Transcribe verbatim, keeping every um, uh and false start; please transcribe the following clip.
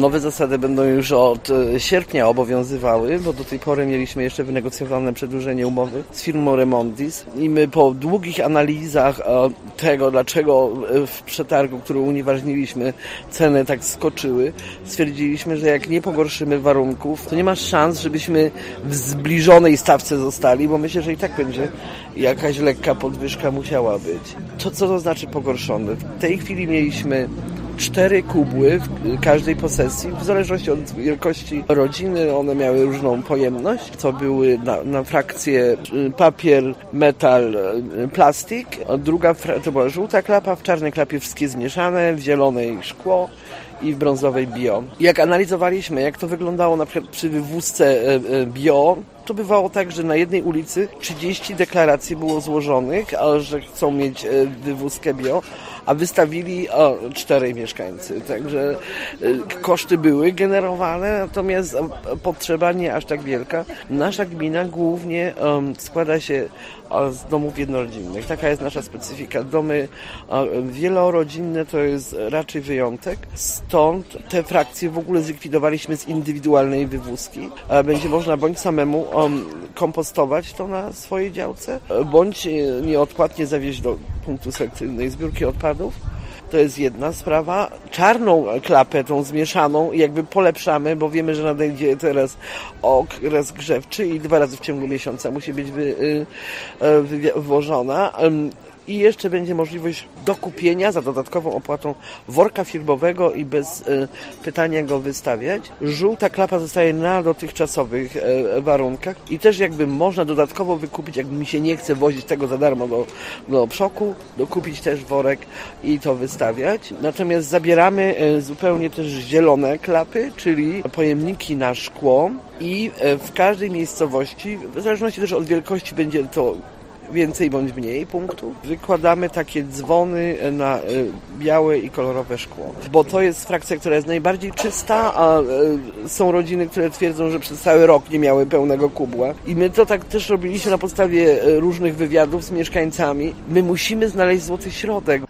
Nowe zasady będą już od sierpnia obowiązywały, bo do tej pory mieliśmy jeszcze wynegocjowane przedłużenie umowy z firmą Remondis i my po długich analizach tego, dlaczego w przetargu, który unieważniliśmy, ceny tak skoczyły, stwierdziliśmy, że jak nie pogorszymy warunków, to nie ma szans, żebyśmy w zbliżonej stawce zostali, bo myślę, że i tak będzie jakaś lekka podwyżka musiała być. To co to znaczy pogorszone? W tej chwili mieliśmy cztery kubły w każdej posesji, w zależności od wielkości rodziny, one miały różną pojemność. To były na, na frakcję papier, metal, plastik. Druga to była żółta klapa, w czarnej klapie wszystkie zmieszane, w zielonej szkło i w brązowej bio. Jak analizowaliśmy, jak to wyglądało na przykład przy wywózce bio, to bywało tak, że na jednej ulicy trzydzieści deklaracji było złożonych, że chcą mieć wywózkę bio, a wystawili o, czterej mieszkańcy. Także koszty były generowane, natomiast potrzeba nie aż tak wielka. Nasza gmina głównie um, składa się z domów jednorodzinnych. Taka jest nasza specyfika. Domy um, wielorodzinne to jest raczej wyjątek. Stąd te frakcje w ogóle zlikwidowaliśmy z indywidualnej wywózki. Będzie można bądź samemu um, kompostować to na swojej działce, bądź nieodpłatnie zawieźć do punktu selekcyjnej zbiórki odpadów. To jest jedna sprawa. Czarną klapę, tą zmieszaną, jakby polepszamy, bo wiemy, że nadejdzie teraz okres grzewczy i dwa razy w ciągu miesiąca musi być wy, wy, wywożona. I jeszcze będzie możliwość dokupienia za dodatkową opłatą worka firmowego i bez y, pytania go wystawiać. Żółta klapa zostaje na dotychczasowych y, warunkach i też jakby można dodatkowo wykupić, jakby mi się nie chce wozić tego za darmo do, do przoku, dokupić też worek i to wystawiać. Natomiast zabieramy y, zupełnie też zielone klapy, czyli pojemniki na szkło i y, w każdej miejscowości, w zależności też od wielkości będzie to więcej bądź mniej punktów. Wykładamy takie dzwony na białe i kolorowe szkło, bo to jest frakcja, która jest najbardziej czysta, a są rodziny, które twierdzą, że przez cały rok nie miały pełnego kubła. I my to tak też robiliśmy na podstawie różnych wywiadów z mieszkańcami. My musimy znaleźć złoty środek.